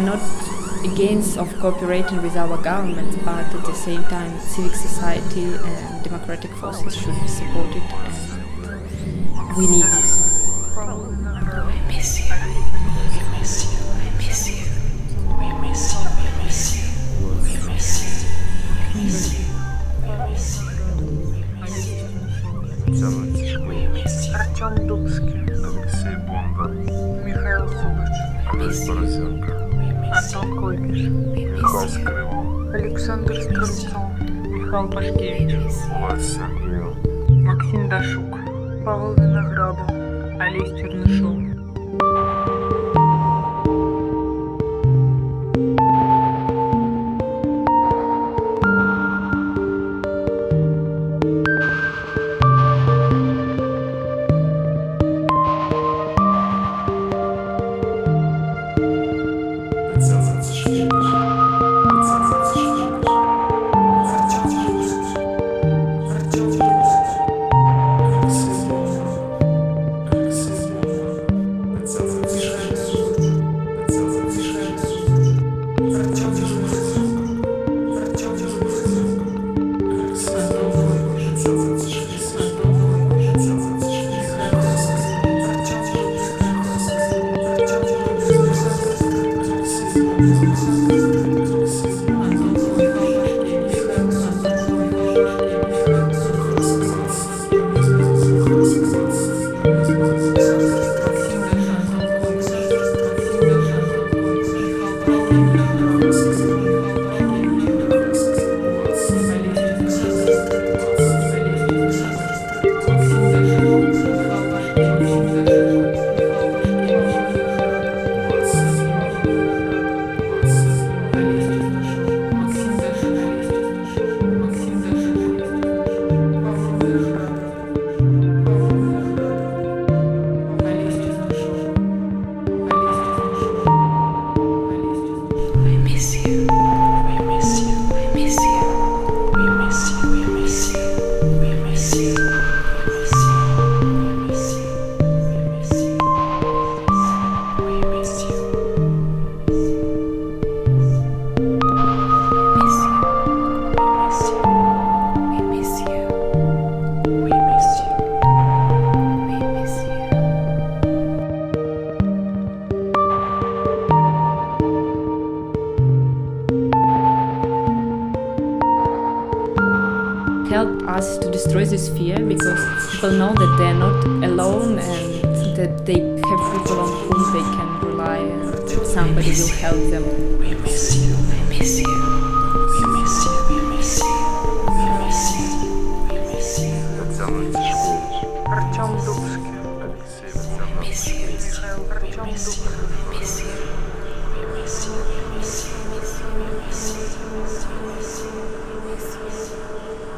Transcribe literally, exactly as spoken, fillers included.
not against of cooperating with our government, but at the same time civic society and democratic forces should be supported, and we need this. I miss you. We miss you. I miss you. We miss you. We miss you. We miss you. We miss you. We miss you. We miss you. Артем Дубский, Алексей Бондар, Михаил Зубыч, Олег Поросенко, Антон Койкиш, Михаил Скрылов, Александр Стрельцов, Михаил Пашкевич, Влад Сергеев, Максим Дашук, Павел Виноградов, Олесь Чернышов. Help us to destroy this fear, because people know that they are not alone and that they have people on whom they can rely and that somebody will help them. We miss you. We miss you. We miss you. We miss you. We miss you. We miss you. Татьяна Тишкевич, Артем Дубский, Алексей Ватянович, Михаил Артем Дубский. We miss you. We miss you. We miss you. We miss you. We miss you. We miss you. We miss you.